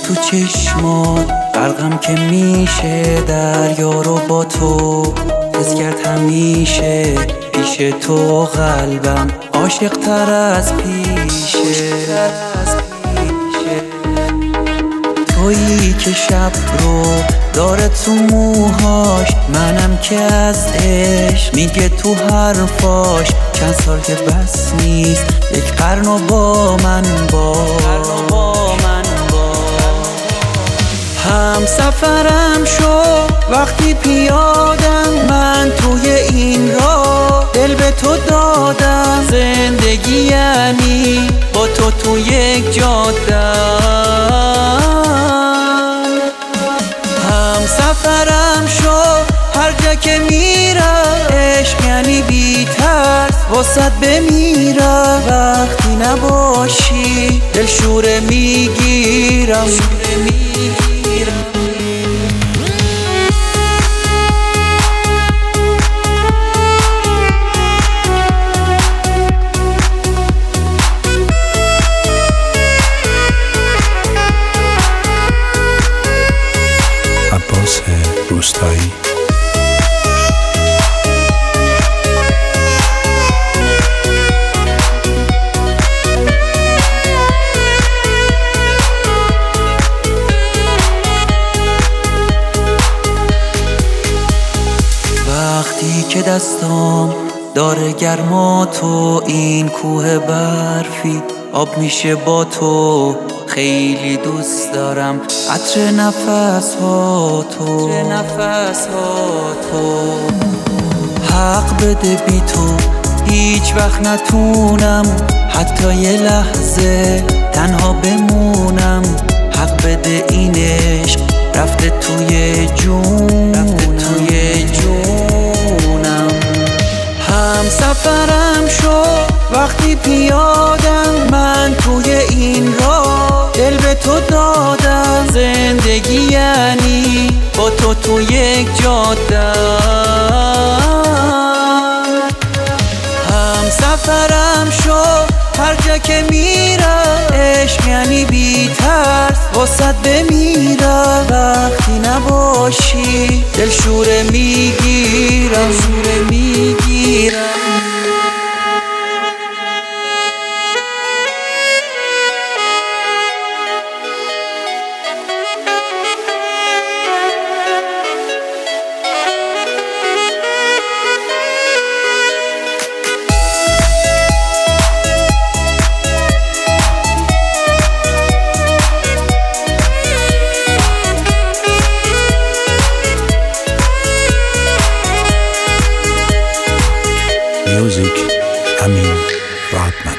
تو چشمات غرقم که میشه دریا رو با تو حس کرد همیشه پیش تو قلبم عاشق تر از پیشه تویی که شب رو داره تو موهاش منم که از عشق میگه تو حرفاش چند سال که بس نیست یک قرن و با من هم سفرم شو وقتی پیادم من توی این راه دل به تو دادم زندگی یعنی با تو یک جادم هم سفرم شو هر جا که میرم عشق یعنی بی ترس واسط بمیرم وقتی نباشی دل شوره میگیرم عباس روستایی. وقتی که دستام داره گرما تو این کوه برفی آب میشه با تو خیلی دوست دارم عطر نفس ها تو حق بده بی تو هیچ وقت نتونم حتی یه لحظه تنها بمونم حق بده این عشق رفته توی جونم هم سفرم شو وقتی پیادم من توی این راه دل به تو دادم زندگی یعنی با تو یک جادم هم سفرم شو هر جا که میرم عشق یعنی بی ترس واسط بمیرم وقتی نباشی دل شوره میگیرم Music Amin Radman.